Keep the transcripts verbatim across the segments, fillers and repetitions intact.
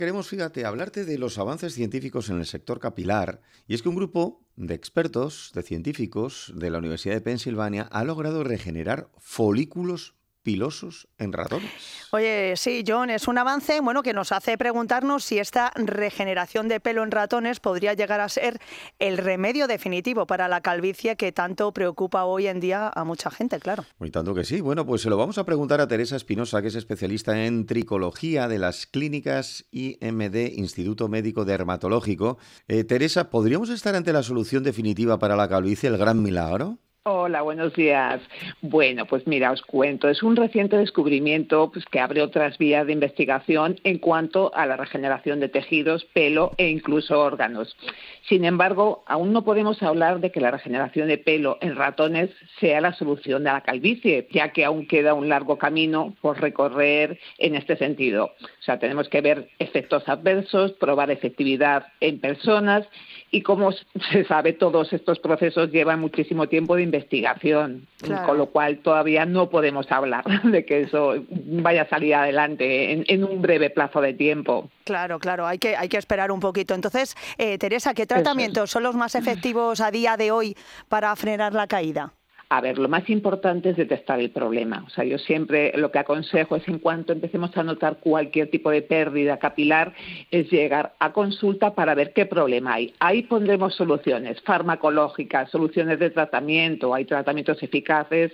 Queremos, fíjate, hablarte de los avances científicos en el sector capilar. Y es que un grupo de expertos, de científicos de la Universidad de Pensilvania ha logrado regenerar folículos pilosos en ratones. Oye, sí, John, es un avance, bueno, que nos hace preguntarnos si esta regeneración de pelo en ratones podría llegar a ser el remedio definitivo para la calvicie que tanto preocupa hoy en día a mucha gente, claro. Y tanto que sí. Bueno, pues se lo vamos a preguntar a Teresa Espinosa, que es especialista en tricología de las clínicas I M D, Instituto Médico Dermatológico. Eh, Teresa, ¿podríamos estar ante la solución definitiva para la calvicie, el gran milagro? Hola, buenos días. Bueno, pues mira, os cuento, es un reciente descubrimiento pues, que abre otras vías de investigación en cuanto a la regeneración de tejidos, pelo e incluso órganos. Sin embargo, aún no podemos hablar de que la regeneración de pelo en ratones sea la solución de la calvicie, ya que aún queda un largo camino por recorrer en este sentido. O sea, tenemos que ver efectos adversos, probar efectividad en personas y, como se sabe, todos estos procesos llevan muchísimo tiempo de investigación, claro. Con lo cual todavía no podemos hablar de que eso vaya a salir adelante en, en un breve plazo de tiempo. Claro, claro, hay que, hay que esperar un poquito. Entonces, eh, Teresa, ¿qué tratamientos son los más efectivos a día de hoy para frenar la caída? A ver, lo más importante es detectar el problema. O sea, yo siempre lo que aconsejo es, en cuanto empecemos a notar cualquier tipo de pérdida capilar, es llegar a consulta para ver qué problema hay. Ahí pondremos soluciones farmacológicas, soluciones de tratamiento, hay tratamientos eficaces,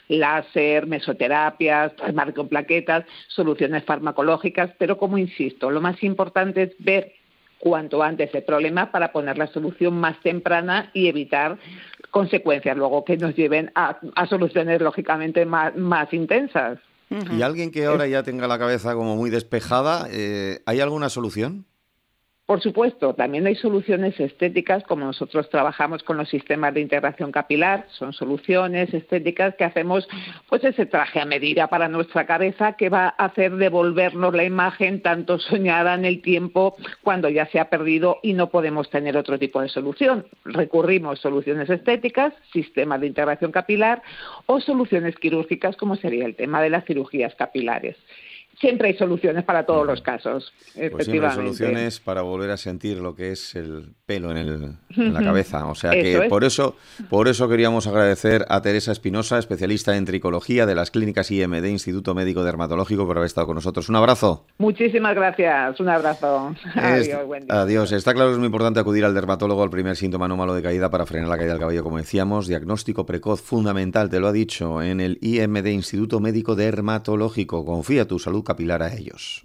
láser, mesoterapias, plasmar con plaquetas, soluciones farmacológicas, pero como insisto, lo más importante es ver cuanto antes el problema para poner la solución más temprana y evitar consecuencias luego que nos lleven a, a soluciones lógicamente más, más intensas. Y alguien que ahora ya tenga la cabeza como muy despejada, eh, ¿hay alguna solución? Por supuesto, también hay soluciones estéticas, como nosotros trabajamos con los sistemas de integración capilar, son soluciones estéticas que hacemos pues ese traje a medida para nuestra cabeza que va a hacer devolvernos la imagen tanto soñada en el tiempo cuando ya se ha perdido y no podemos tener otro tipo de solución. Recurrimos a soluciones estéticas, sistemas de integración capilar o soluciones quirúrgicas, como sería el tema de las cirugías capilares. Siempre hay soluciones para todos los casos, efectivamente. Pues siempre hay soluciones para volver a sentir lo que es el pelo en, el, en la cabeza. O sea que eso es. por eso por eso queríamos agradecer a Teresa Espinosa, especialista en tricología de las clínicas I M D, Instituto Médico Dermatológico, por haber estado con nosotros. Un abrazo. Muchísimas gracias. Un abrazo. Es, adiós, buen día. Adiós. Está claro, es muy importante acudir al dermatólogo al primer síntoma anómalo de caída para frenar la caída del cabello, como decíamos. Diagnóstico precoz fundamental, te lo ha dicho, en el I M D, Instituto Médico Dermatológico. Confía tu salud capilar a ellos.